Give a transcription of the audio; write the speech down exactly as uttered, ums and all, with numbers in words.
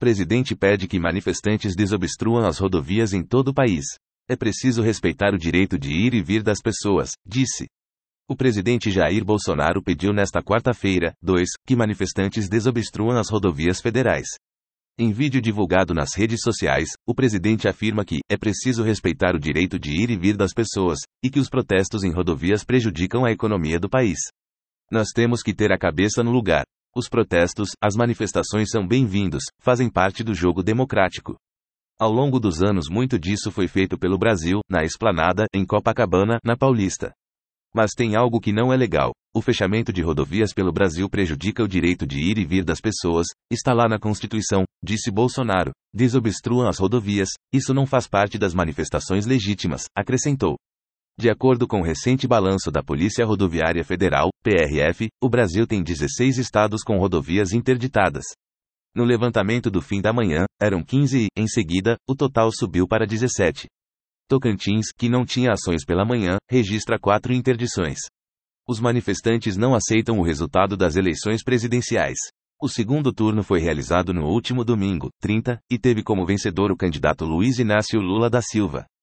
Presidente pede que manifestantes desobstruam as rodovias em todo o país. É preciso respeitar o direito de ir e vir das pessoas, disse. O presidente Jair Bolsonaro pediu nesta quarta-feira, dois, que manifestantes desobstruam as rodovias federais. Em vídeo divulgado nas redes sociais, o presidente afirma que é preciso respeitar o direito de ir e vir das pessoas, e que os protestos em rodovias prejudicam a economia do país. Nós temos que ter a cabeça no lugar. Os protestos, as manifestações são bem-vindos, fazem parte do jogo democrático. Ao longo dos anos muito disso foi feito pelo Brasil, na Esplanada, em Copacabana, na Paulista. Mas tem algo que não é legal. O fechamento de rodovias pelo Brasil prejudica o direito de ir e vir das pessoas, está lá na Constituição, disse Bolsonaro. Desobstruam as rodovias, isso não faz parte das manifestações legítimas, acrescentou. De acordo com o recente balanço da Polícia Rodoviária Federal, P R F, o Brasil tem dezesseis estados com rodovias interditadas. No levantamento do fim da manhã, eram quinze e, em seguida, o total subiu para dezessete. Tocantins, que não tinha ações pela manhã, registra quatro interdições. Os manifestantes não aceitam o resultado das eleições presidenciais. O segundo turno foi realizado no último domingo, trinta, e teve como vencedor o candidato Luiz Inácio Lula da Silva.